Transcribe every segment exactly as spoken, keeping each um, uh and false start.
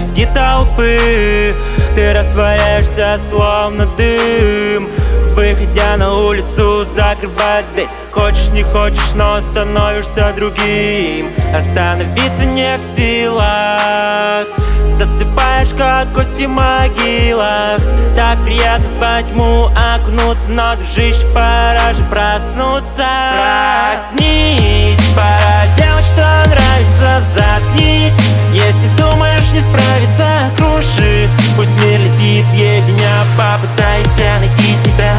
среди толпы. Ты растворяешься, словно дым, выходя на улицу, закрывай дверь. Хочешь, не хочешь, но становишься другим. Остановиться не в силах, засыпаешь, как кости в могилах. Так приятно во тьму окунуться, но дрожишь, пора же проснуться. Проснись, пора делать, что нравится, заткнись. Если думаешь не справиться, круши. Пусть мир летит в ебеня, попытайся найти себя.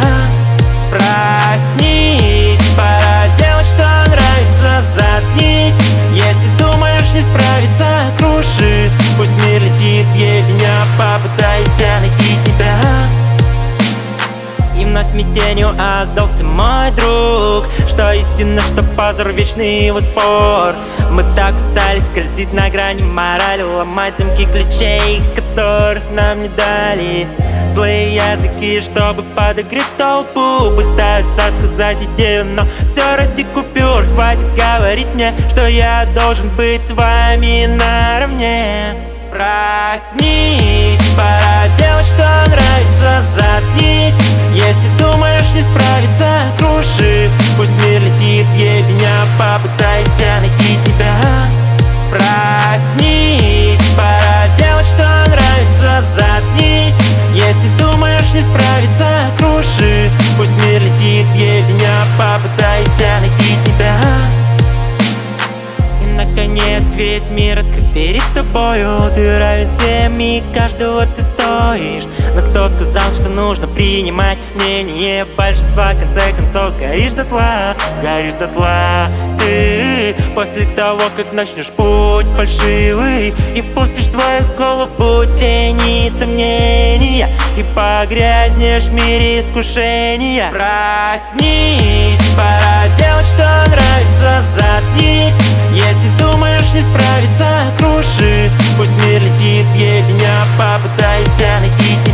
Проснись, пора делать, что нравится, заткнись. Если думаешь не справиться, круши. Пусть мир летит в ебеня, попытайся найти себя. И вновь смятению отдался мой друг. Что истина, что позор, вечный его спор. Мы так устали скользить на грани морали, ломать замки ключей, которых нам не дали. Злые языки, чтобы подогреть толпу, пытаются сказать идею, но все ради купюр. Хватит говорить мне, что я должен быть с вами наравне. Проснись, пора делать, что нравится, заткнись. Если думаешь не справиться, круши. Пусть мир летит в ебеня, попытайся найти себя. Проснись, пора делать, что нравится, заткнись. Если думаешь не справиться, круши. Пусть мир летит в ебеня, попытайся найти себя. И наконец весь мир открыт перед тобою. Ты равен всем и каждого ты стоишь. Но кто сказал, что нужно принимать мнение большинства? В конце концов сгоришь дотла, сгоришь дотла. Ты после того, как начнешь путь фальшивый и впустишь в свою голову тени сомнения, и погрязнешь в мире искушения. Проснись, пора делать, что нравится, заткнись. Если думаешь не справиться, круши. Пусть мир летит в ебеня, попытайся найти себя.